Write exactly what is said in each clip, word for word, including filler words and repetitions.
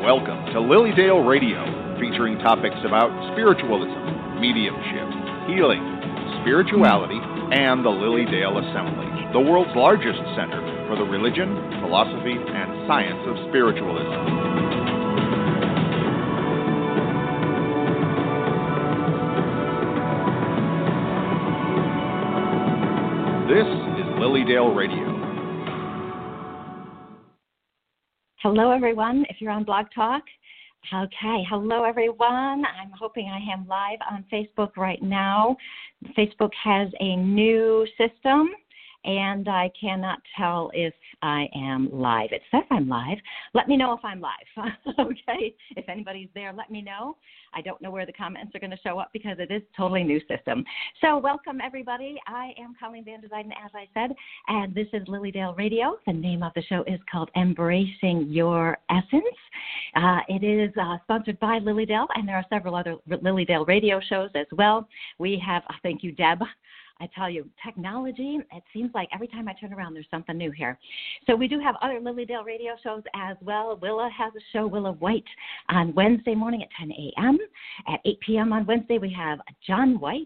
Welcome to Lilydale Radio, featuring topics about spiritualism, mediumship, healing, spirituality, and the Lilydale Assembly, the world's largest center for the religion, philosophy, and science of spiritualism. This is Lilydale Radio. Hello, everyone. If you're on Blog Talk, okay. Hello, everyone. I'm hoping I am live on Facebook right now. Facebook has a new system, and I cannot tell if I am live. It says I'm live. Let me know if I'm live, okay? If anybody's there, let me know. I don't know where the comments are going to show up because it is a totally new system. So welcome, everybody. I am Colleen Vander Zyden, as I said, and this is Lilydale Radio. The name of the show is called Embracing Your Essence. Uh, it is uh, sponsored by Lilydale, and there are several other Lilydale radio shows as well. We have, uh, thank you, Deb. I tell you, technology, it seems like every time I turn around, there's something new here. So we do have other Lilydale radio shows as well. Willa has a show, Willa White, on Wednesday morning at ten a.m. At eight p.m. on Wednesday, we have John White.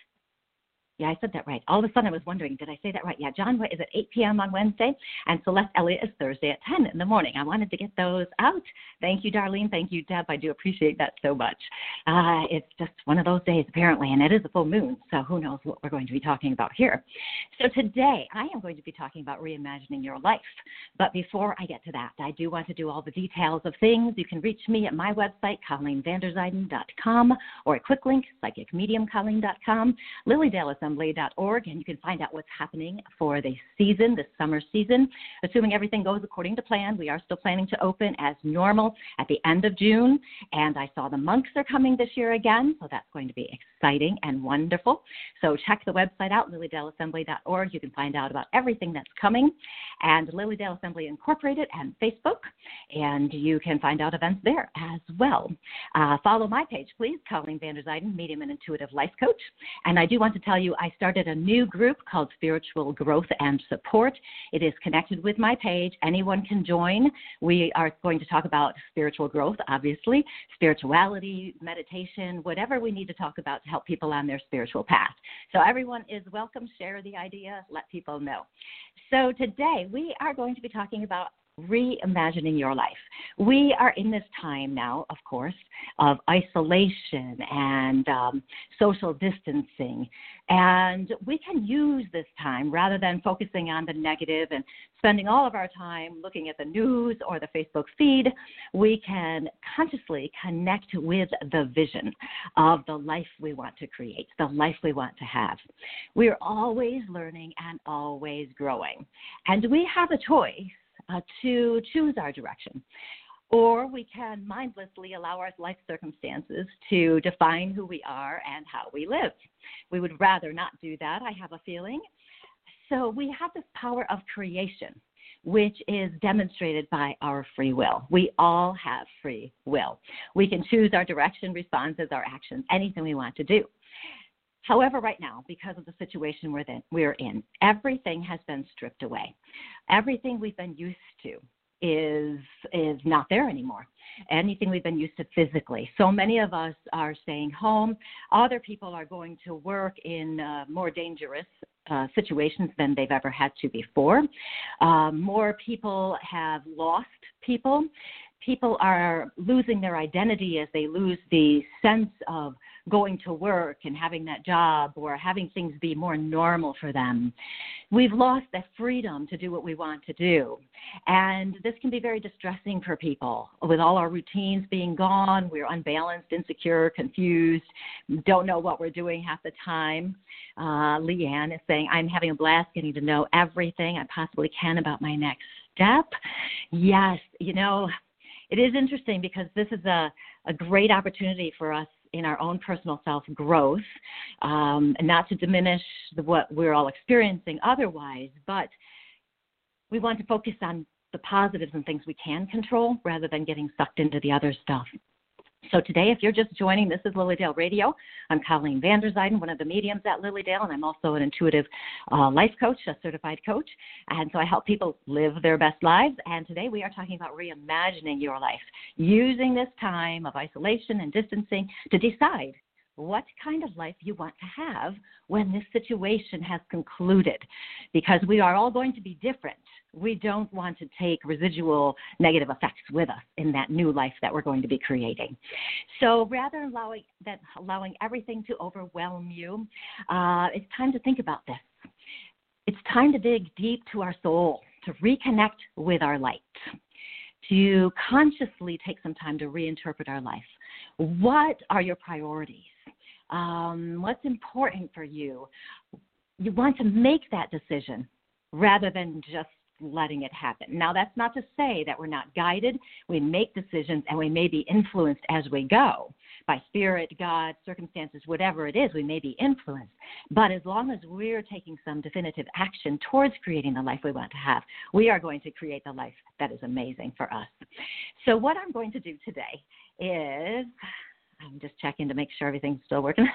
Yeah, I said that right. All of a sudden, I was wondering, did I say that right? Yeah, John White is at eight p.m. on Wednesday, and Celeste Elliott is Thursday at ten in the morning. I wanted to get those out. Thank you, Darlene. Thank you, Deb. I do appreciate that so much. Uh, it's just one of those days, apparently, and it is a full moon, so who knows what we're going to be talking about here. So today, I am going to be talking about reimagining your life. But before I get to that, I do want to do all the details of things. You can reach me at my website, colleen vander zyden dot com, or a quick link, psychic medium colleen dot com, Lilydale Assembly dot org, and you can find out what's happening for the season, the summer season. Assuming everything goes according to plan, we are still planning to open as normal at the end of June, and I saw the monks are coming this year again, so that's going to be exciting and wonderful. So check the website out, Lilydale Assembly dot org. You can find out about everything that's coming, and Lilydale Assembly Incorporated and Facebook, and you can find out events there as well. Uh, follow my page, please, Colleen Vander Zyden, Medium and Intuitive Life Coach, and I do want to tell you I started a new group called Spiritual Growth and Support. It is connected with my page. Anyone can join. We are going to talk about spiritual growth, obviously, spirituality, meditation, whatever we need to talk about to help people on their spiritual path. So everyone is welcome. Share the idea. Let people know. So today we are going to be talking about reimagining your life. We are in this time now, of course, of isolation and um, social distancing. And we can use this time, rather than focusing on the negative and spending all of our time looking at the news or the Facebook feed, we can consciously connect with the vision of the life we want to create, the life we want to have. We are always learning and always growing. And we have a choice Uh, to choose our direction. Or we can mindlessly allow our life circumstances to define who we are and how we live. We would rather not do that, I have a feeling. So we have this power of creation, which is demonstrated by our free will. We all have free will. We can choose our direction, responses, our actions, anything we want to do. However, right now, because of the situation we're in, we're in, everything has been stripped away. Everything we've been used to is is not there anymore. Anything we've been used to physically. So many of us are staying home. Other people are going to work in uh, more dangerous uh, situations than they've ever had to before. Uh, more people have lost people. People are losing their identity as they lose the sense of going to work and having that job or having things be more normal for them. We've lost the freedom to do what we want to do. And this can be very distressing for people. With all our routines being gone, we're unbalanced, insecure, confused, don't know what we're doing half the time. Uh, Leanne is saying, I'm having a blast getting to know everything I possibly can about my next step. Yes, you know, it is interesting because this is a, a great opportunity for us in our own personal self-growth, um, and not to diminish the, what we're all experiencing otherwise, but we want to focus on the positives and things we can control rather than getting sucked into the other stuff. So today, if you're just joining, this is Lily Dale Radio. I'm Colleen Vanderzijden, one of the mediums at Lily Dale, and I'm also an intuitive uh, life coach, a certified coach. And so I help people live their best lives. And today we are talking about reimagining your life, using this time of isolation and distancing to decide what kind of life you want to have when this situation has concluded, because we are all going to be different. We don't want to take residual negative effects with us in that new life that we're going to be creating. So rather than allowing, that, allowing everything to overwhelm you, uh, it's time to think about this. It's time to dig deep to our soul, to reconnect with our light, to consciously take some time to reinterpret our life. What are your priorities? Um, what's important for you? You want to make that decision rather than just letting it happen. Now, that's not to say that we're not guided. We make decisions and we may be influenced as we go by spirit, God, circumstances, whatever it is, we may be influenced. But as long as we're taking some definitive action towards creating the life we want to have, we are going to create the life that is amazing for us. So what I'm going to do today is, I'm just checking to make sure everything's still working.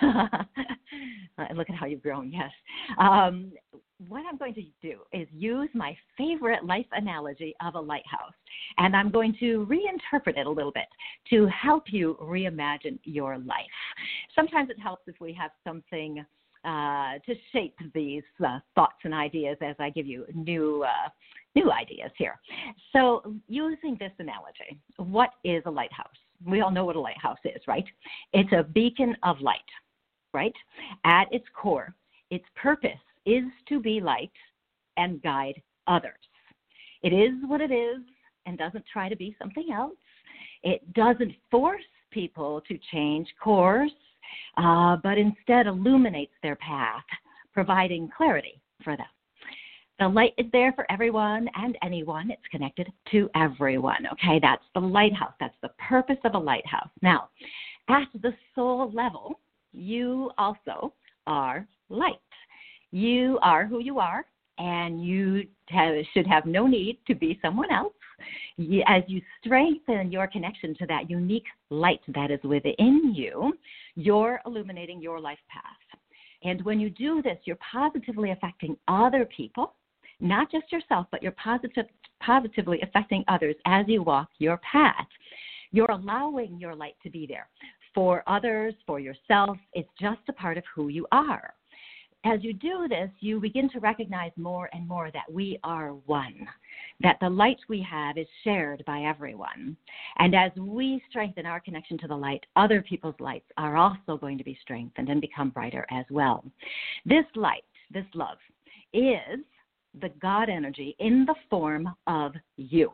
Look at how you've grown, yes. Um, what I'm going to do is use my favorite life analogy of a lighthouse, and I'm going to reinterpret it a little bit to help you reimagine your life. Sometimes it helps if we have something uh, to shape these uh, thoughts and ideas as I give you new uh, new ideas here. So using this analogy, what is a lighthouse? We all know what a lighthouse is, right? It's a beacon of light, right? At its core, its purpose is to be light and guide others. It is what it is and doesn't try to be something else. It doesn't force people to change course, uh, but instead illuminates their path, providing clarity for them. The light is there for everyone and anyone. It's connected to everyone, okay? That's the lighthouse. That's the purpose of a lighthouse. Now, at the soul level, you also are light. You are who you are, and you have, should have no need to be someone else. You, as you strengthen your connection to that unique light that is within you, you're illuminating your life path. And when you do this, you're positively affecting other people, not just yourself, but you're positive, positively affecting others as you walk your path. You're allowing your light to be there for others, for yourself. It's just a part of who you are. As you do this, you begin to recognize more and more that we are one, that the light we have is shared by everyone. And as we strengthen our connection to the light, other people's lights are also going to be strengthened and become brighter as well. This light, this love, is the God energy in the form of you.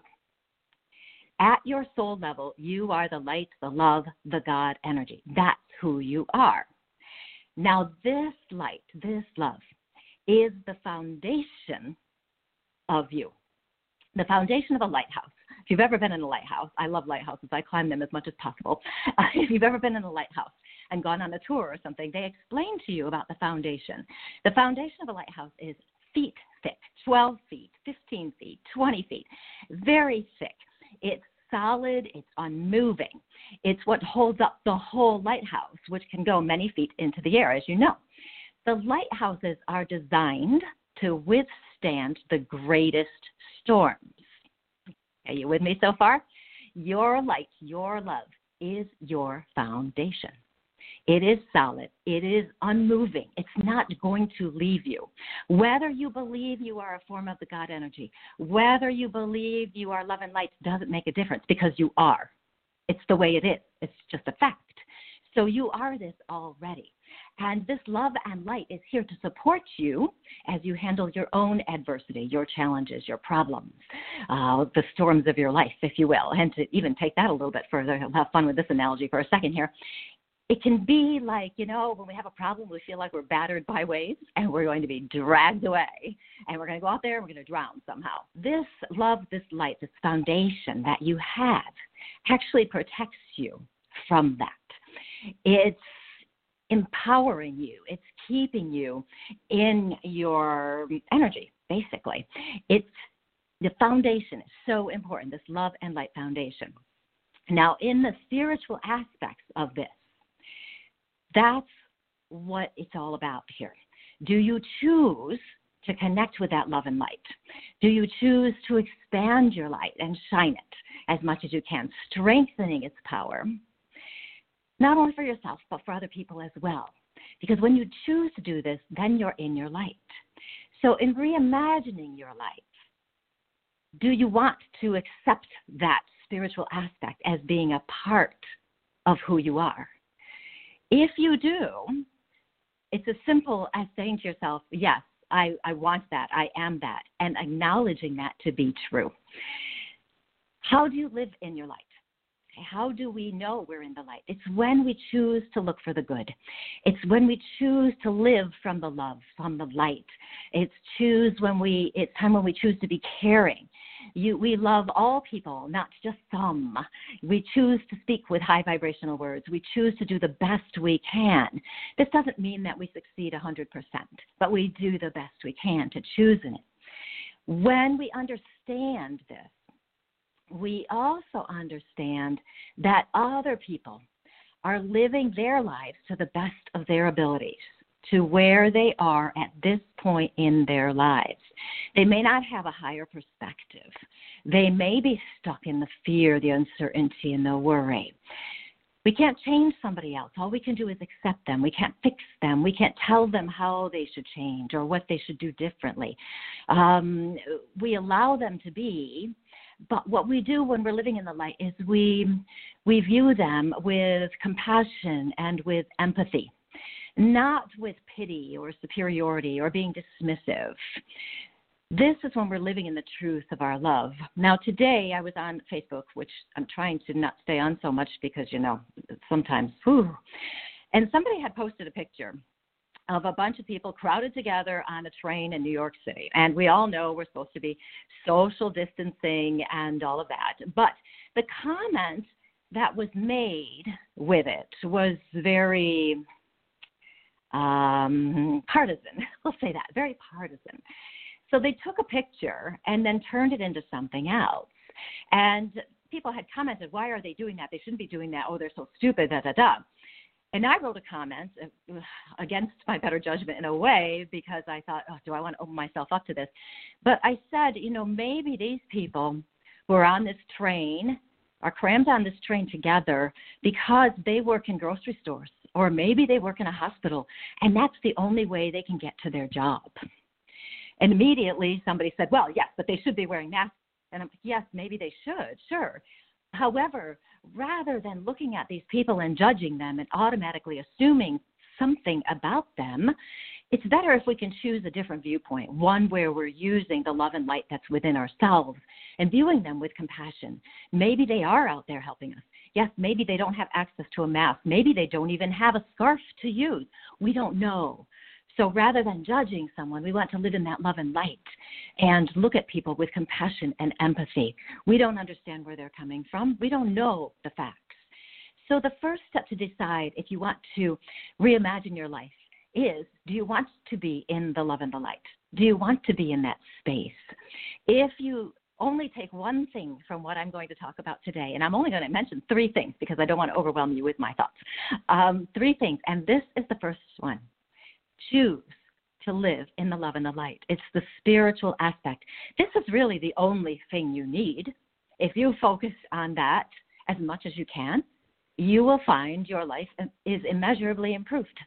At your soul level, you are the light, the love, the God energy. That's who you are. Now, this light, this love, is the foundation of you, the foundation of a lighthouse. If you've ever been in a lighthouse, I love lighthouses. I climb them as much as possible. Uh, if you've ever been in a lighthouse and gone on a tour or something, they explain to you about the foundation. The foundation of a lighthouse is feet thick, twelve feet, fifteen feet, twenty feet, very thick. It's solid, it's unmoving. It's what holds up the whole lighthouse, which can go many feet into the air, as you know. The lighthouses are designed to withstand the greatest storms. Are you with me so far? Your light, your love, is your foundation. It is solid. It is unmoving. It's not going to leave you. Whether you believe you are a form of the God energy, whether you believe you are love and light, doesn't make a difference because you are. It's the way it is. It's just a fact. So you are this already. And this love and light is here to support you as you handle your own adversity, your challenges, your problems, uh, the storms of your life, if you will. And to even take that a little bit further, I'll have fun with this analogy for a second here. It can be like, you know, when we have a problem, we feel like we're battered by waves and we're going to be dragged away and we're going to go out there and we're going to drown somehow. This love, this light, this foundation that you have actually protects you from that. It's empowering you. It's keeping you in your energy, basically. It's the foundation is so important, this love and light foundation. Now, in the spiritual aspects of this, that's what it's all about here. Do you choose to connect with that love and light? Do you choose to expand your light and shine it as much as you can, strengthening its power, not only for yourself, but for other people as well? Because when you choose to do this, then you're in your light. So in reimagining your life, do you want to accept that spiritual aspect as being a part of who you are? If you do, it's as simple as saying to yourself, yes, I, I want that, I am that, and acknowledging that to be true. How do you live in your light? How do we know we're in the light? It's when we choose to look for the good. It's when we choose to live from the love, from the light. It's choose when we. It's time when we choose to be caring. You, we love all people, not just some. We choose to speak with high vibrational words. We choose to do the best we can. This doesn't mean that we succeed one hundred percent, but we do the best we can to choose in it. When we understand this, we also understand that other people are living their lives to the best of their abilities, to where they are at this point in their lives. They may not have a higher perspective. They may be stuck in the fear, the uncertainty, and the worry. We can't change somebody else. All we can do is accept them. We can't fix them. We can't tell them how they should change or what they should do differently. Um, we allow them to be. But what we do when we're living in the light is we we view them with compassion and with empathy, not with pity or superiority or being dismissive. This is when we're living in the truth of our love. Now, today I was on Facebook, which I'm trying to not stay on so much because, you know, sometimes, whew. And somebody had posted a picture of a bunch of people crowded together on a train in New York City. And we all know we're supposed to be social distancing and all of that. But the comment that was made with it was very um, partisan. We'll say that, very partisan. So they took a picture and then turned it into something else. And people had commented, why are they doing that? They shouldn't be doing that. Oh, they're so stupid, da, da, da. And I wrote a comment against my better judgment in a way because I thought, oh, do I want to open myself up to this? But I said, you know, maybe these people who are on this train are crammed on this train together because they work in grocery stores or maybe they work in a hospital, and that's the only way they can get to their job. And immediately somebody said, well, yes, but they should be wearing masks. And I'm like, yes, maybe they should, sure. However, rather than looking at these people and judging them and automatically assuming something about them, it's better if we can choose a different viewpoint, one where we're using the love and light that's within ourselves and viewing them with compassion. Maybe they are out there helping us. Yes, maybe they don't have access to a mask. Maybe they don't even have a scarf to use. We don't know. So rather than judging someone, we want to live in that love and light and look at people with compassion and empathy. We don't understand where they're coming from. We don't know the facts. So the first step to decide if you want to reimagine your life is, do you want to be in the love and the light? Do you want to be in that space? If you only take one thing from what I'm going to talk about today, and I'm only going to mention three things because I don't want to overwhelm you with my thoughts. Um, three things, and this is the first one. Choose to live in the love and the light. It's the spiritual aspect. This is really the only thing you need. If you focus on that as much as you can, you will find your life is immeasurably improved.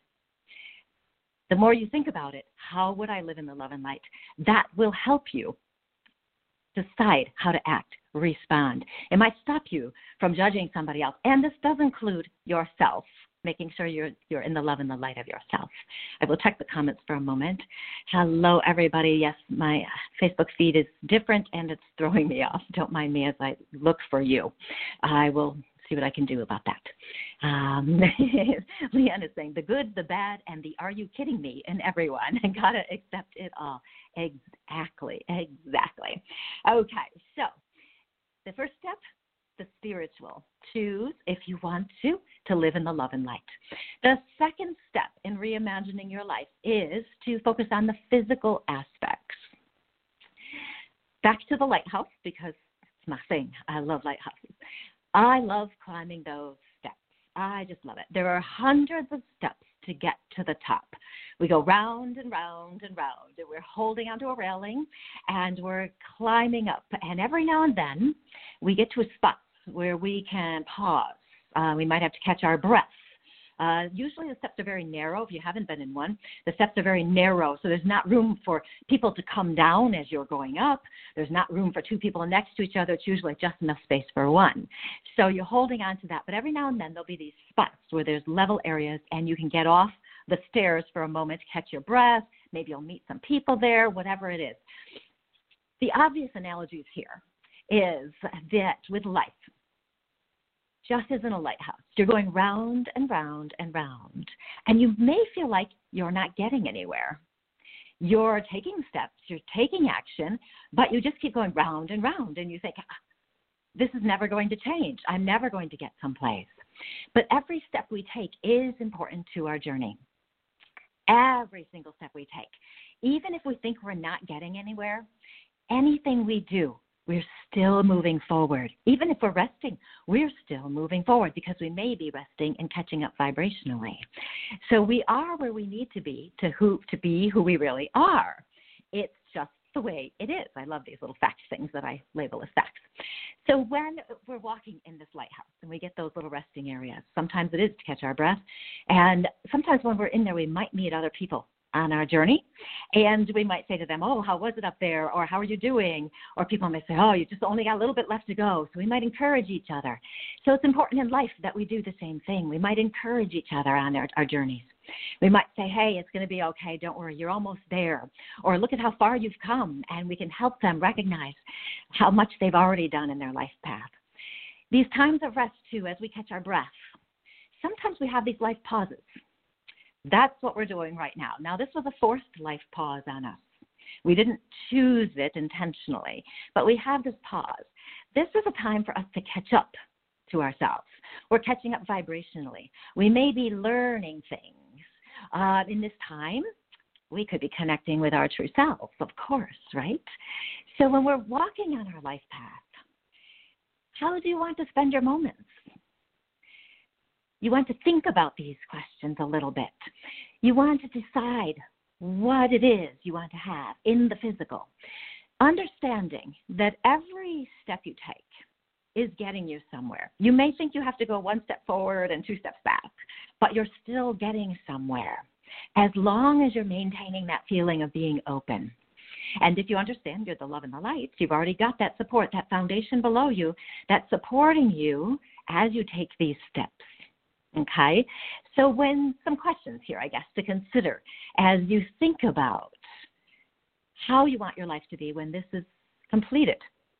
The more you think about it, how would I live in the love and light? That will help you decide how to act, respond. It might stop you from judging somebody else. And this does include yourself, making sure you're you're in the love and the light of yourself. I will check the comments for a moment. Hello, everybody. Yes, my Facebook feed is different, and it's throwing me off. Don't mind me as I look for you. I will see what I can do about that. Um, Leanne is saying, the good, the bad, and the are you kidding me in everyone. And got to accept it all. Exactly, exactly. Okay, so the first step, the spiritual. Choose, if you want to, to live in the love and light. The second step in reimagining your life is to focus on the physical aspects. Back to the lighthouse, because it's my thing. I love lighthouses. I love climbing those steps. I just love it. There are hundreds of steps to get to the top. We go round and round and round, and we're holding onto a railing, and we're climbing up. And every now and then, we get to a spot where we can pause. Uh, we might have to catch our breath. Uh, usually the steps are very narrow. If you haven't been in one, the steps are very narrow, so there's not room for people to come down as you're going up. There's not room for two people next to each other. It's usually just enough space for one. So you're holding on to that. But every now and then there'll be these spots where there's level areas, and you can get off the stairs for a moment to catch your breath. Maybe you'll meet some people there, whatever it is. The obvious analogies here is that with life, just as in a lighthouse, you're going round and round and round, and you may feel like you're not getting anywhere. You're taking steps, you're taking action, but you just keep going round and round, and you think, this is never going to change. I'm never going to get someplace. But every step we take is important to our journey. Every single step we take. Even if we think we're not getting anywhere, anything we do, we're still moving forward. Even if we're resting, we're still moving forward because we may be resting and catching up vibrationally. So we are where we need to be to who to be who we really are. It's just the way it is. I love these little fact things that I label as facts. So when we're walking in this lighthouse and we get those little resting areas, sometimes it is to catch our breath. And sometimes when we're in there, we might meet other people on our journey, and we might say to them, oh, how was it up there? Or how are you doing? Or people may say, oh, you just only got a little bit left to go. So we might encourage each other. So it's important in life that we do the same thing. We might encourage each other on our, our journeys. We might say, hey, it's going to be okay. Don't worry. You're almost there. Or look at how far you've come, and we can help them recognize how much they've already done in their life path. These times of rest, too, as we catch our breath, sometimes we have these life pauses. That's what we're doing right now. Now, this was a forced life pause on us. We didn't choose it intentionally, but we have this pause. This is a time for us to catch up to ourselves. We're catching up vibrationally. We may be learning things. Uh, in this time, we could be connecting with our true selves, of course, right? So when we're walking on our life path, how do you want to spend your moments? You want to think about these questions a little bit. You want to decide what it is you want to have in the physical. Understanding that every step you take is getting you somewhere. You may think you have to go one step forward and two steps back, but you're still getting somewhere as long as you're maintaining that feeling of being open. And if you understand you're the love and the light, you've already got that support, that foundation below you that's supporting you as you take these steps. Okay, so when some questions here, I guess, to consider as you think about how you want your life to be when this is completed.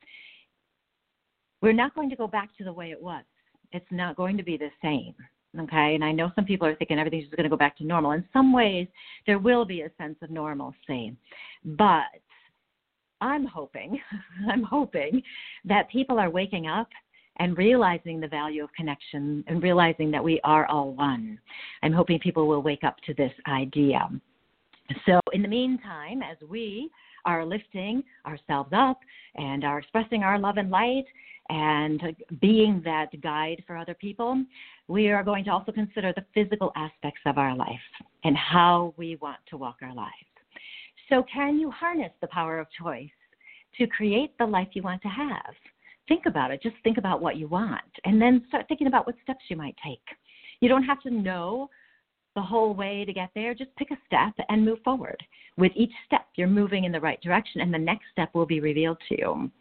We're not going to go back to the way it was. It's not going to be the same, okay? And I know some people are thinking everything's just going to go back to normal. In some ways, there will be a sense of normalcy. But I'm hoping, I'm hoping that people are waking up and realizing the value of connection and realizing that we are all one. I'm hoping people will wake up to this idea. So in the meantime, as we are lifting ourselves up and are expressing our love and light and being that guide for other people, we are going to also consider the physical aspects of our life and how we want to walk our lives. So can you harness the power of choice to create the life you want to have? Think about it. Just think about what you want, and then start thinking about what steps you might take. You don't have to know the whole way to get there. Just pick a step and move forward. With each step, you're moving in the right direction, and the next step will be revealed to you.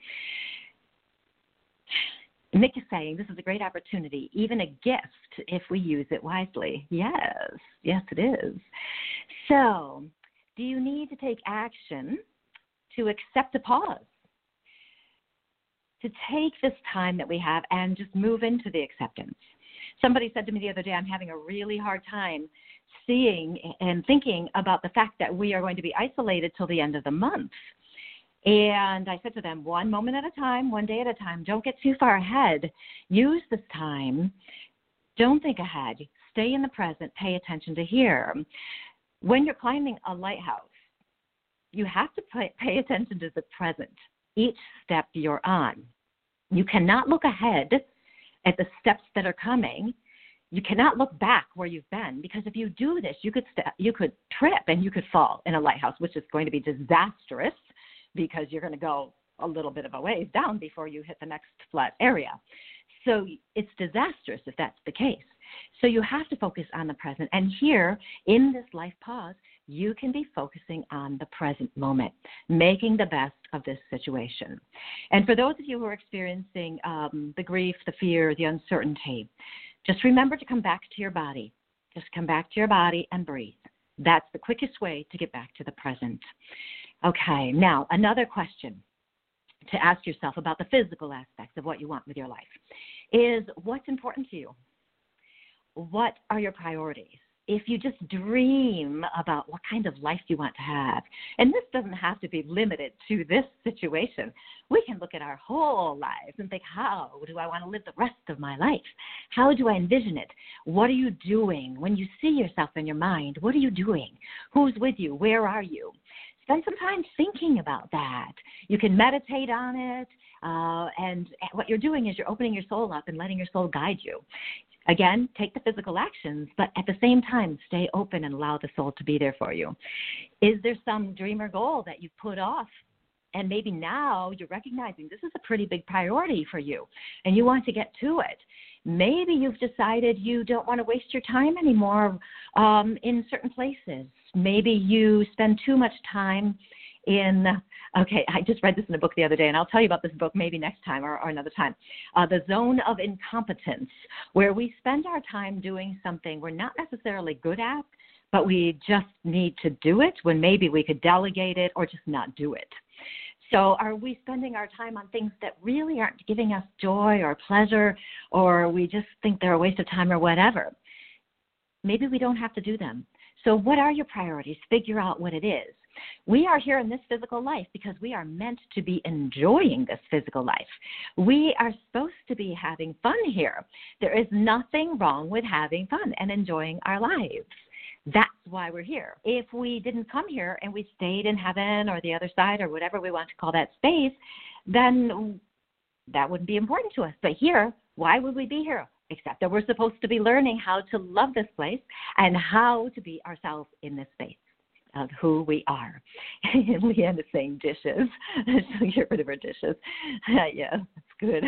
Nick is saying this is a great opportunity, even a gift if we use it wisely. Yes, yes it is. So, do you need to take action to accept a pause? To take this time that we have and just move into the acceptance. Somebody said to me the other day, I'm having a really hard time seeing and thinking about the fact that we are going to be isolated till the end of the month. And I said to them, one moment at a time, one day at a time. Don't get too far ahead. Use this time. Don't think ahead. Stay in the present. Pay attention to here. When you're climbing a lighthouse, you have to pay, pay attention to the present. Each step you're on. You cannot look ahead at the steps that are coming. You cannot look back where you've been, because if you do this, you could st- you could trip and you could fall in a lighthouse, which is going to be disastrous because you're going to go a little bit of a ways down before you hit the next flat area. So it's disastrous if that's the case. So you have to focus on the present. And here in this life pause, you can be focusing on the present moment, making the best of this situation. And for those of you who are experiencing um, the grief, the fear, the uncertainty, just remember to come back to your body. Just come back to your body and breathe. That's the quickest way to get back to the present. Okay, now another question to ask yourself about the physical aspects of what you want with your life is, what's important to you? What are your priorities? If you just dream about what kind of life you want to have, and this doesn't have to be limited to this situation. We can look at our whole lives and think, how do I want to live the rest of my life? How do I envision it? What are you doing? When you see yourself in your mind, what are you doing? Who's with you? Where are you? Spend some time thinking about that. You can meditate on it, uh, and what you're doing is you're opening your soul up and letting your soul guide you. Again, take the physical actions, but at the same time, stay open and allow the soul to be there for you. Is there some dream or goal that you've put off? And maybe now you're recognizing this is a pretty big priority for you, and you want to get to it. Maybe you've decided you don't want to waste your time anymore um, in certain places. Maybe you spend too much time in, okay, I just read this in a book the other day, and I'll tell you about this book maybe next time or, or another time, uh, The Zone of Incompetence, where we spend our time doing something we're not necessarily good at, but we just need to do it when maybe we could delegate it or just not do it. So are we spending our time on things that really aren't giving us joy or pleasure, or we just think they're a waste of time or whatever? Maybe we don't have to do them. So what are your priorities? Figure out what it is. We are here in this physical life because we are meant to be enjoying this physical life. We are supposed to be having fun here. There is nothing wrong with having fun and enjoying our lives. That's why we're here. If we didn't come here and we stayed in heaven or the other side or whatever we want to call that space, then that wouldn't be important to us. But here, why would we be here? Except that we're supposed to be learning how to love this place and how to be ourselves in this space of who we are. And Leanne is saying dishes. So get rid of her dishes. Yeah, that's good.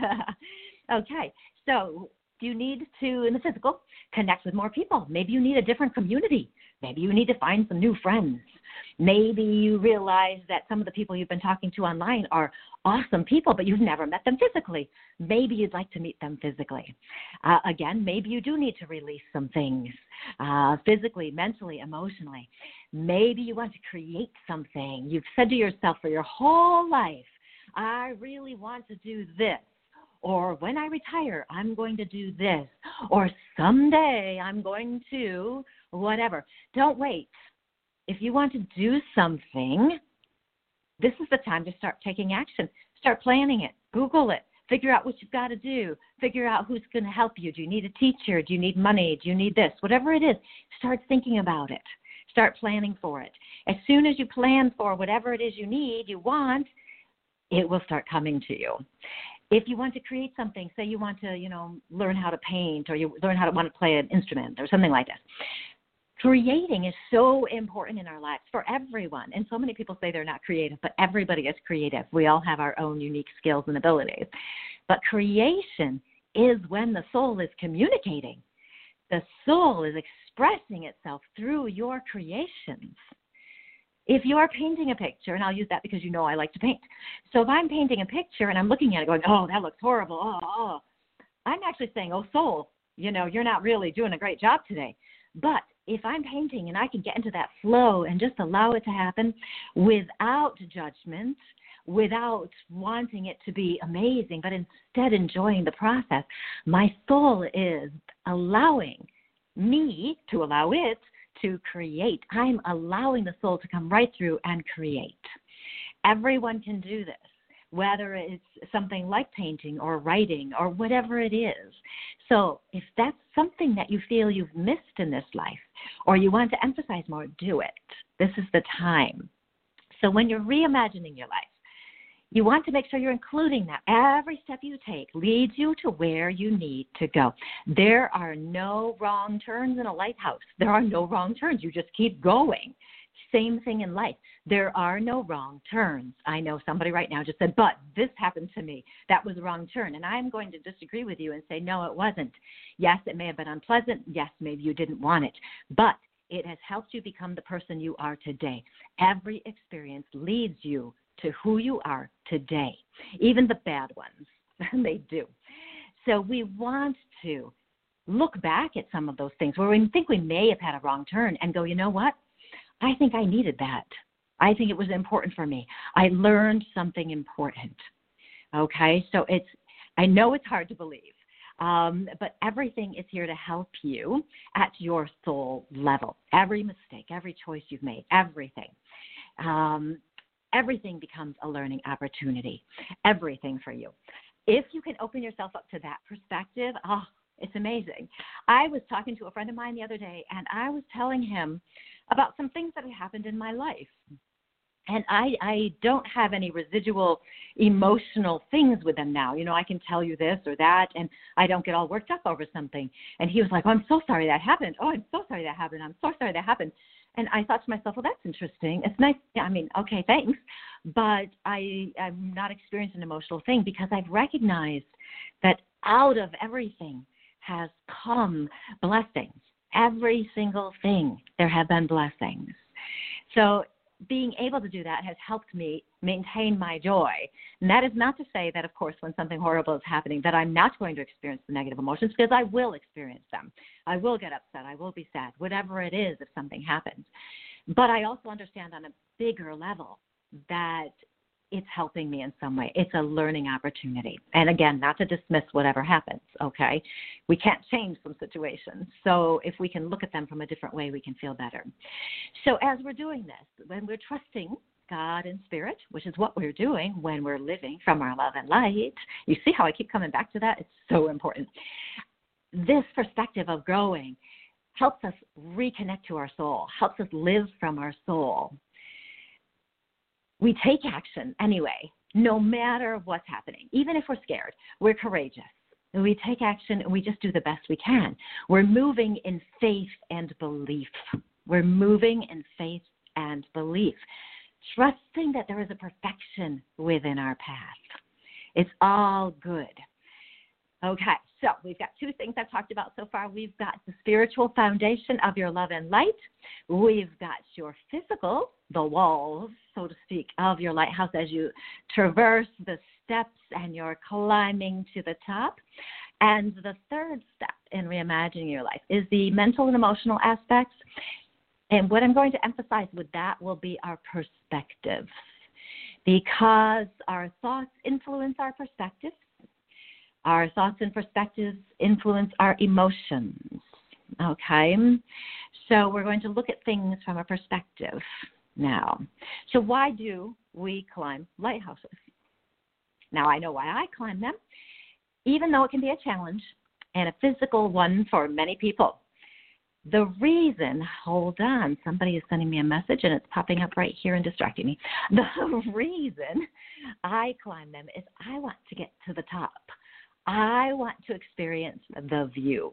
Okay, so you need to, in the physical, connect with more people. Maybe you need a different community. Maybe you need to find some new friends. Maybe you realize that some of the people you've been talking to online are awesome people, but you've never met them physically. Maybe you'd like to meet them physically. Uh, again, maybe you do need to release some things uh, physically, mentally, emotionally. Maybe you want to create something. You've said to yourself for your whole life, I really want to do this. Or when I retire, I'm going to do this. Or someday I'm going to whatever. Don't wait. If you want to do something, this is the time to start taking action. Start planning it. Google it. Figure out what you've got to do. Figure out who's going to help you. Do you need a teacher? Do you need money? Do you need this? Whatever it is, start thinking about it. Start planning for it. As soon as you plan for whatever it is you need, you want, it will start coming to you. If you want to create something, say you want to, you know, learn how to paint, or you learn how to want to play an instrument or something like that. Creating is so important in our lives for everyone. And so many people say they're not creative, but everybody is creative. We all have our own unique skills and abilities. But creation is when the soul is communicating. The soul is expressing itself through your creations. If you are painting a picture, and I'll use that because you know I like to paint. So if I'm painting a picture and I'm looking at it going, oh, that looks horrible, oh, oh, I'm actually saying, oh, soul, you know, you're not really doing a great job today. But if I'm painting and I can get into that flow and just allow it to happen without judgment, without wanting it to be amazing, but instead enjoying the process, my soul is allowing me to allow it to create. I'm allowing the soul to come right through and create. Everyone can do this, whether it's something like painting or writing or whatever it is. So if that's something that you feel you've missed in this life, or you want to emphasize more, do it. This is the time. So when you're reimagining your life, You want to make sure you're including that. Every step you take leads you to where you need to go. There are no wrong turns in a lighthouse. There are no wrong turns. You just keep going. Same thing in life. There are no wrong turns. I know somebody right now just said, but this happened to me. That was a wrong turn. And I'm going to disagree with you and say, no, it wasn't. Yes, it may have been unpleasant. Yes, maybe you didn't want it. But it has helped you become the person you are today. Every experience leads you to who you are today, even the bad ones. They do. So we want to look back at some of those things where we think we may have had a wrong turn and go, you know what? I think I needed that. I think it was important for me. I learned something important. Okay, so it's, I know it's hard to believe, um, but everything is here to help you at your soul level. Every mistake, every choice you've made, everything. Um, everything becomes a learning opportunity, everything for you. If you can open yourself up to that perspective, oh, it's amazing. I was talking to a friend of mine the other day, and I was telling him about some things that had happened in my life. And I, I don't have any residual emotional things with them now. You know, I can tell you this or that, and I don't get all worked up over something. And he was like, oh, I'm so sorry that happened. Oh, I'm so sorry that happened. I'm so sorry that happened. And I thought to myself, well, that's interesting. It's nice. I mean, okay, thanks. But I, I'm not experiencing an emotional thing because I've recognized that out of everything has come blessings. Every single thing, there have been blessings. So being able to do that has helped me maintain my joy. And that is not to say that, of course, when something horrible is happening, that I'm not going to experience the negative emotions, because I will experience them. I will get upset. I will be sad, whatever it is if something happens. But I also understand on a bigger level that it's helping me in some way. It's a learning opportunity. And again, not to dismiss whatever happens, okay? We can't change some situations. So if we can look at them from a different way, we can feel better. So as we're doing this, when we're trusting God and Spirit, which is what we're doing when we're living from our love and light, you see how I keep coming back to that? It's so important. This perspective of growing helps us reconnect to our soul, helps us live from our soul. We take action anyway, no matter what's happening. Even if we're scared, we're courageous. And we take action and we just do the best we can. We're moving in faith and belief. We're moving in faith and belief, trusting that there is a perfection within our path. It's all good. Okay, so we've got two things I've talked about so far. We've got the spiritual foundation of your love and light. We've got your physical, the walls, so to speak, of your lighthouse as you traverse the steps and you're climbing to the top. And the third step in reimagining your life is the mental and emotional aspects. And what I'm going to emphasize with that will be our perspective, because our thoughts influence our perspective. Our thoughts and perspectives influence our emotions, okay? So we're going to look at things from a perspective now. So why do we climb lighthouses? Now, I know why I climb them, even though it can be a challenge and a physical one for many people. The reason, hold on, somebody is sending me a message and it's popping up right here and distracting me. The reason I climb them is I want to get to the top. I want to experience the view.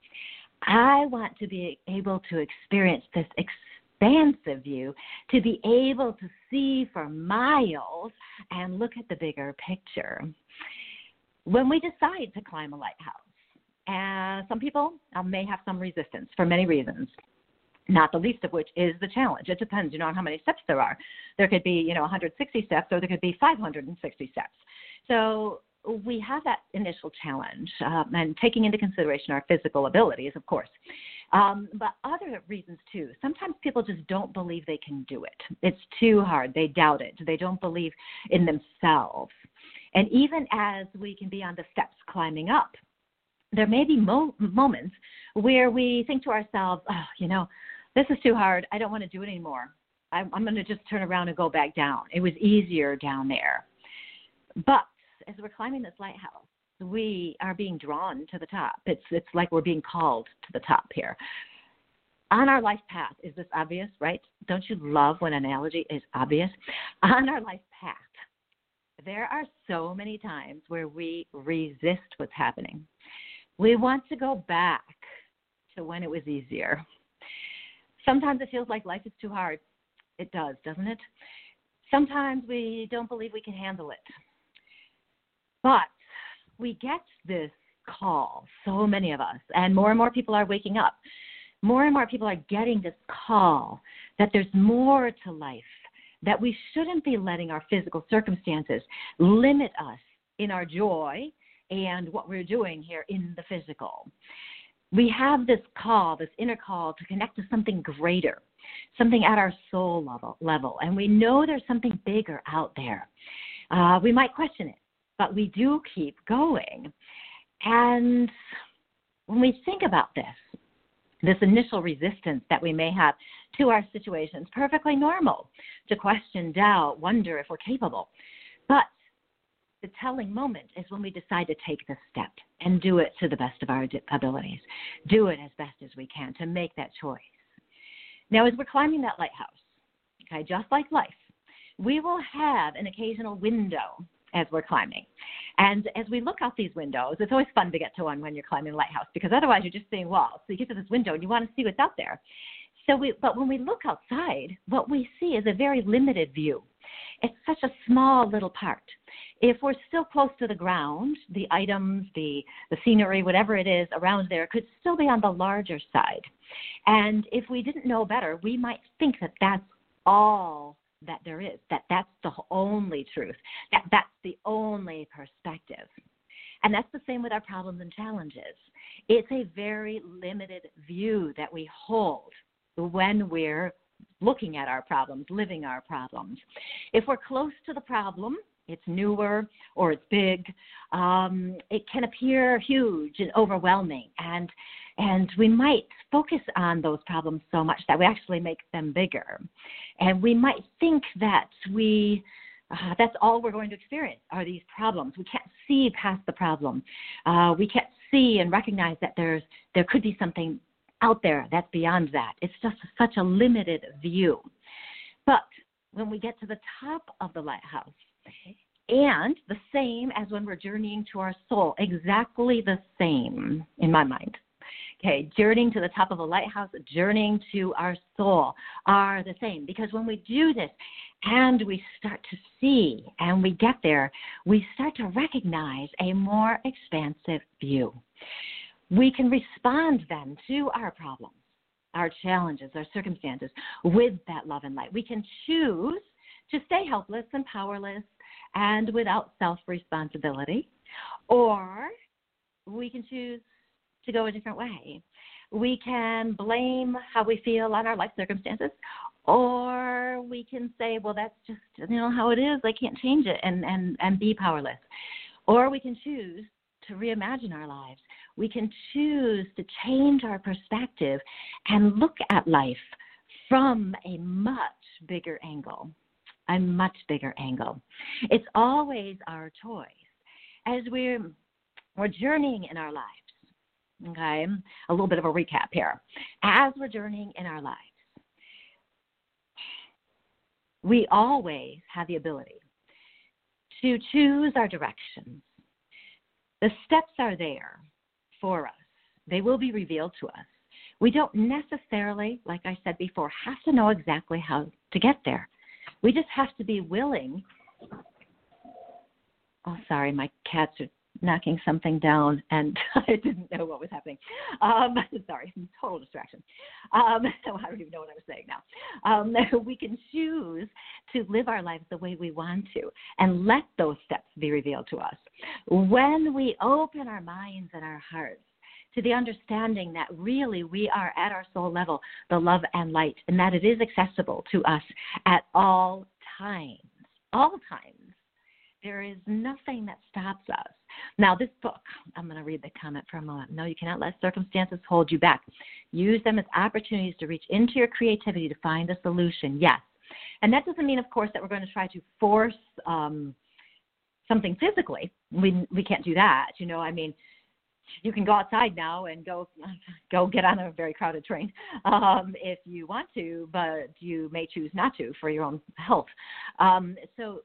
I want to be able to experience this expansive view, to be able to see for miles and look at the bigger picture. When we decide to climb a lighthouse, uh, some people uh, may have some resistance for many reasons, not the least of which is the challenge. It depends, you know, on how many steps there are. There could be, you know, one hundred sixty steps, or there could be five hundred sixty steps. So we have that initial challenge, um, and taking into consideration our physical abilities, of course. Um, but other reasons, too. Sometimes people just don't believe they can do it. It's too hard. They doubt it. They don't believe in themselves. And even as we can be on the steps climbing up, there may be mo- moments where we think to ourselves, oh, you know, this is too hard. I don't want to do it anymore. I'm, I'm going to just turn around and go back down. It was easier down there. But as we're climbing this lighthouse, we are being drawn to the top. It's it's like we're being called to the top here. On our life path, is this obvious, right? Don't you love when an analogy is obvious? On our life path, there are so many times where we resist what's happening. We want to go back to when it was easier. Sometimes it feels like life is too hard. It does, doesn't it? Sometimes we don't believe we can handle it. But we get this call, so many of us, and more and more people are waking up. More and more people are getting this call that there's more to life, that we shouldn't be letting our physical circumstances limit us in our joy and what we're doing here in the physical. We have this call, this inner call to connect to something greater, something at our soul level, level. And we know there's something bigger out there. Uh, we might question it, but we do keep going. And when we think about this, this initial resistance that we may have to our situations, perfectly normal to question, doubt, wonder if we're capable. But the telling moment is when we decide to take the step and do it to the best of our abilities, do it as best as we can to make that choice. Now, as we're climbing that lighthouse, okay, just like life, we will have an occasional window as we're climbing. And as we look out these windows, it's always fun to get to one when you're climbing the lighthouse, because otherwise you're just seeing walls. So you get to this window and you want to see what's out there. So we, but when we look outside, what we see is a very limited view. It's such a small little part. If we're still close to the ground, the items, the, the scenery, whatever it is around there could still be on the larger side. And if we didn't know better, we might think that that's all that there is, that that's the only truth, that that's the only perspective. And that's the same with our problems and challenges. It's a very limited view that we hold when we're looking at our problems, living our problems. If we're close to the problem, it's newer or it's big, um, it can appear huge and overwhelming. And and we might focus on those problems so much that we actually make them bigger. And we might think that we uh, that's all we're going to experience are these problems. We can't see past the problem. Uh, we can't see and recognize that there's there could be something out there that's beyond that. It's just such a limited view. But when we get to the top of the lighthouse, and the same as when we're journeying to our soul, exactly the same in my mind. Okay, journeying to the top of a lighthouse, journeying to our soul are the same. Because when we do this and we start to see and we get there, we start to recognize a more expansive view. We can respond then to our problems, our challenges, our circumstances with that love and light. We can choose to stay helpless and powerless and without self-responsibility, or we can choose to go a different way. We can blame how we feel on our life circumstances, or we can say, well, that's just, you know, how it is. I can't change it, and, and, and be powerless. Or we can choose to reimagine our lives. We can choose to change our perspective and look at life from a much bigger angle, a much bigger angle. It's always our choice. As we're, we're journeying in our lives, okay, a little bit of a recap here. As we're journeying in our lives, we always have the ability to choose our directions. The steps are there for us. They will be revealed to us. We don't necessarily, like I said before, have to know exactly how to get there. We just have to be willing. Oh, sorry, my cats are knocking something down, and I didn't know what was happening. Um, sorry, total distraction. Um, I don't even know what I was saying now. Um, we can choose to live our lives the way we want to and let those steps be revealed to us. When we open our minds and our hearts to the understanding that really we are at our soul level, the love and light, and that it is accessible to us at all times, all times. There is nothing that stops us. Now, this book, I'm going to read the comment for a moment. No, you cannot let circumstances hold you back. Use them as opportunities to reach into your creativity to find a solution. Yes. And that doesn't mean, of course, that we're going to try to force um, something physically. We we can't do that. You know, I mean, you can go outside now and go go get on a very crowded train um, if you want to, but you may choose not to for your own health. Um, so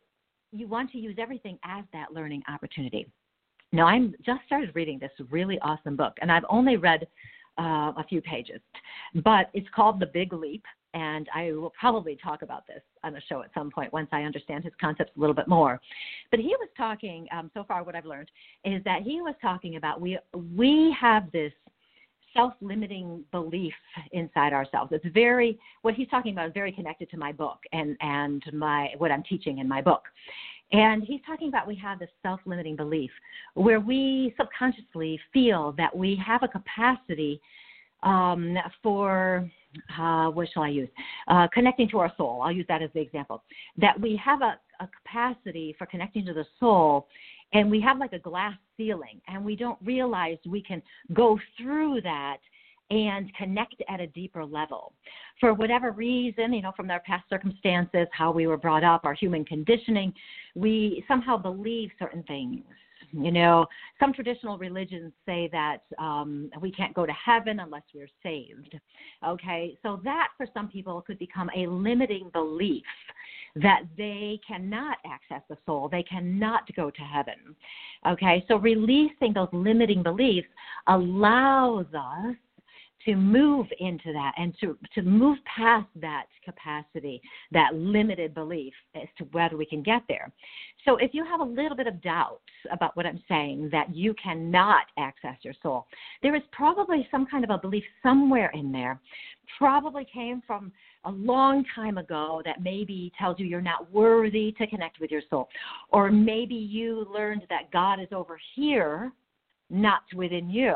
you want to use everything as that learning opportunity. Now, I'm just started reading this really awesome book, and I've only read uh, a few pages, but it's called The Big Leap, and I will probably talk about this on a show at some point once I understand his concepts a little bit more. But he was talking, um, so far what I've learned, is that he was talking about we we have this self-limiting belief inside ourselves. It's very, what he's talking about is very connected to my book and, and my what I'm teaching in my book. And he's talking about we have this self-limiting belief where we subconsciously feel that we have a capacity um, for, uh, what shall I use, uh, connecting to our soul. I'll use that as the example. That we have a, a capacity for connecting to the soul, and we have like a glass ceiling, and we don't realize we can go through that and connect at a deeper level. For whatever reason, you know, from our past circumstances, how we were brought up, our human conditioning, we somehow believe certain things. You know, some traditional religions say that um, we can't go to heaven unless we're saved. Okay, so that for some people could become a limiting belief that they cannot access the soul, they cannot go to heaven. Okay, so releasing those limiting beliefs allows us to move into that and to, to move past that capacity, that limited belief as to whether we can get there. So if you have a little bit of doubt about what I'm saying, that you cannot access your soul, there is probably some kind of a belief somewhere in there, probably came from a long time ago, that maybe tells you you're not worthy to connect with your soul. Or maybe you learned that God is over here, not within you.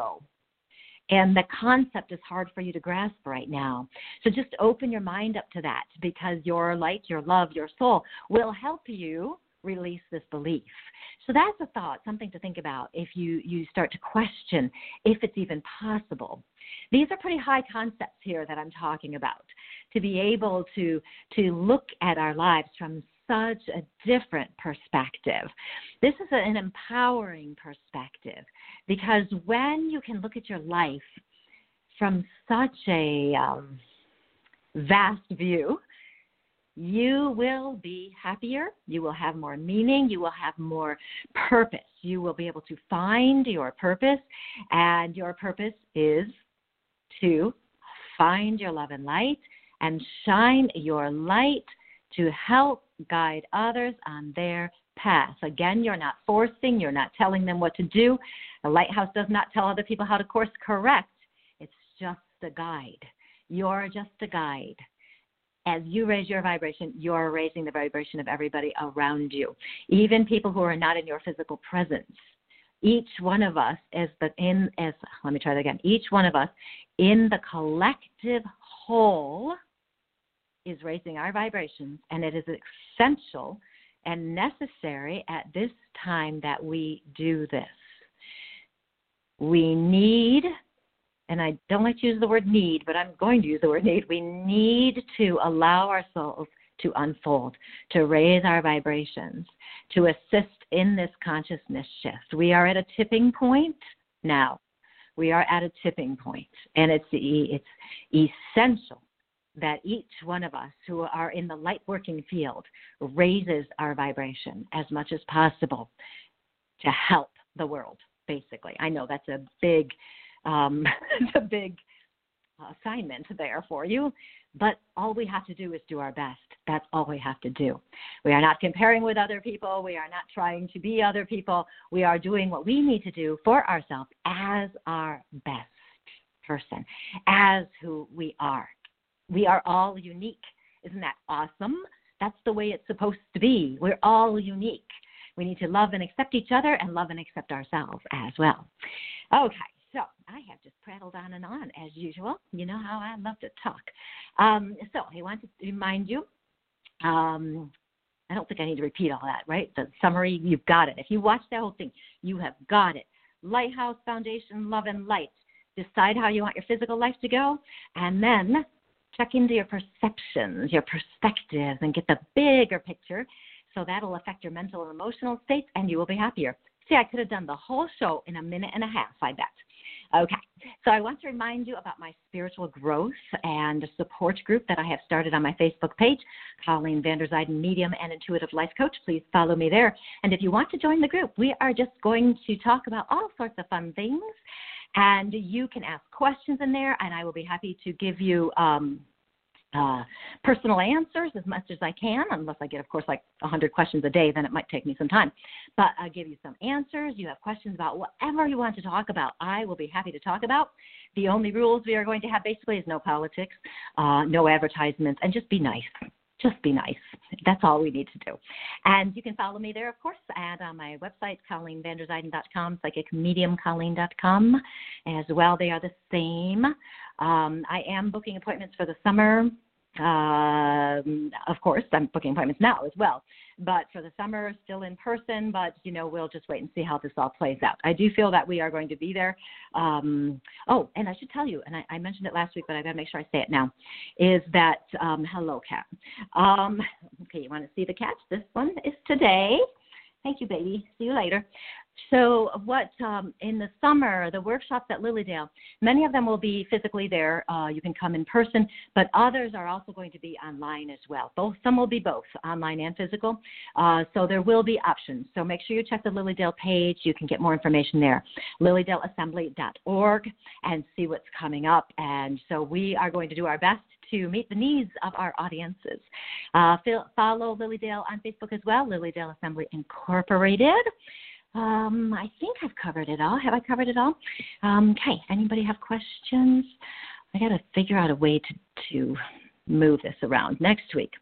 And the concept is hard for you to grasp right now. So just open your mind up to that, because your light, your love, your soul will help you release this belief. So that's a thought, something to think about if you, you start to question if it's even possible. These are pretty high concepts here that I'm talking about, to be able to, to look at our lives from such a different perspective. This is an empowering perspective, because when you can look at your life from such a um, vast view, you will be happier, you will have more meaning, you will have more purpose. You will be able to find your purpose, and your purpose is to find your love and light and shine your light to help guide others on their path. Again, you're not forcing, you're not telling them what to do. The lighthouse does not tell other people how to course correct. It's just a guide. You're just a guide. As you raise your vibration, you're raising the vibration of everybody around you, even people who are not in your physical presence. Each one of us is the in as let me try that again. Each one of us in the collective whole is raising our vibrations, and it is essential and necessary at this time that we do this. We need, and I don't like to use the word need, but I'm going to use the word need, we need to allow our souls to unfold, to raise our vibrations, to assist in this consciousness shift. We are at a tipping point now. We are at a tipping point, and it's it's essential that each one of us who are in the light working field raises our vibration as much as possible to help the world, basically. I know that's a big, um, it's a big assignment there for you, but all we have to do is do our best. That's all we have to do. We are not comparing with other people. We are not trying to be other people. We are doing what we need to do for ourselves as our best person, as who we are. We are all unique. Isn't that awesome? That's the way it's supposed to be. We're all unique. We need to love and accept each other and love and accept ourselves as well. Okay, so I have just prattled on and on as usual. You know how I love to talk. Um, so I want to remind you, um, I don't think I need to repeat all that, right? The summary, you've got it. If you watch that whole thing, you have got it. Lighthouse Foundation, Love and Light. Decide how you want your physical life to go, and then check into your perceptions, your perspectives, and get the bigger picture. So that'll affect your mental and emotional states, and you will be happier. See, I could have done the whole show in a minute and a half, I bet. Okay, So I want to remind you about my spiritual growth and support group that I have started on my Facebook page, Colleen Vanderzijden, Medium and Intuitive Life Coach. Please follow me there. And if you want to join the group, we are just going to talk about all sorts of fun things. And you can ask questions in there, and I will be happy to give you um, uh, personal answers as much as I can, unless I get, of course, like one hundred questions a day, then it might take me some time. But I'll give you some answers. You have questions about whatever you want to talk about, I will be happy to talk about. The only rules we are going to have basically is no politics, uh, no advertisements, and just be nice. Just be nice. That's all we need to do. And you can follow me there, of course, at uh, my website, colleen vanderzijden dot com, psychic medium colleen dot com as well. They are the same. Um, I am booking appointments for the summer. Um, of course, I'm booking appointments now as well. But for the summer, still in person, but, you know, we'll just wait and see how this all plays out. I do feel that we are going to be there. Um, oh, and I should tell you, and I, I mentioned it last week, but I got to make sure I say it now, is that, um, hello, cat. Um, okay, you want to see the cat? This one is today. Thank you, baby. See you later. So what um, in the summer, the workshops at Lilydale, many of them will be physically there. Uh, you can come in person, but others are also going to be online as well. Both Some will be both, online and physical. Uh, so there will be options. So make sure you check the Lilydale page. You can get more information there, lilydale assembly dot org, and see what's coming up. And so we are going to do our best to meet the needs of our audiences. Uh, follow Lilydale on Facebook as well, Lilydale Assembly Incorporated. Um, I think I've covered it all. Have I covered it all? Um, okay, anybody have questions? I got to figure out a way to, to move this around next week.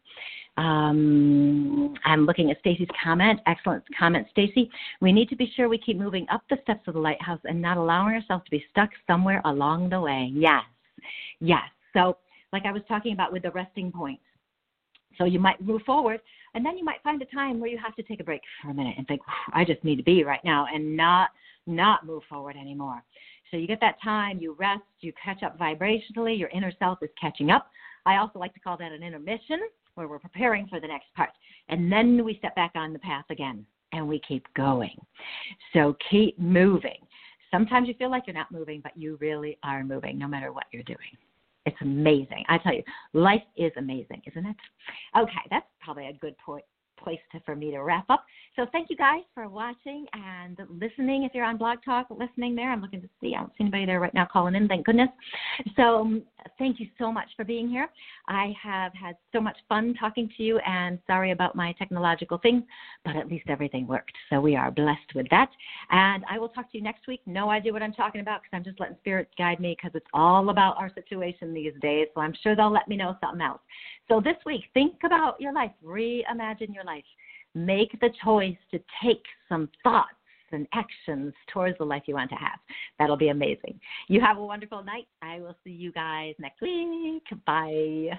Um, I'm looking at Stacy's comment. Excellent comment, Stacy. We need to be sure we keep moving up the steps of the lighthouse and not allowing ourselves to be stuck somewhere along the way. Yes, yes. So like I was talking about with the resting points. So you might move forward, and then you might find a time where you have to take a break for a minute and think, I just need to be right now, and not not move forward anymore. So you get that time, you rest, you catch up vibrationally, your inner self is catching up. I also like to call that an intermission, where we're preparing for the next part. And then we step back on the path again, and we keep going. So keep moving. Sometimes you feel like you're not moving, but you really are moving, no matter what you're doing. It's amazing. I tell you, life is amazing, isn't it? Okay, that's probably a good point. place to, for me to wrap up. So thank you guys for watching and listening. If you're on Blog Talk, listening there, I'm looking to see. I don't see anybody there right now calling in, thank goodness. So um, thank you so much for being here. I have had so much fun talking to you, and sorry about my technological things, but at least everything worked. So we are blessed with that. And I will talk to you next week. No idea what I'm talking about because I'm just letting Spirit guide me, because it's all about our situation these days. So I'm sure they'll let me know something else. So this week, think about your life. Reimagine your life. Make the choice to take some thoughts and actions towards the life you want to have. That'll be amazing. You have a wonderful night. I will see you guys next week. Bye.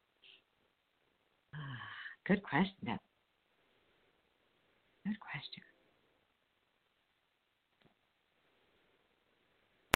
Good question. Good question.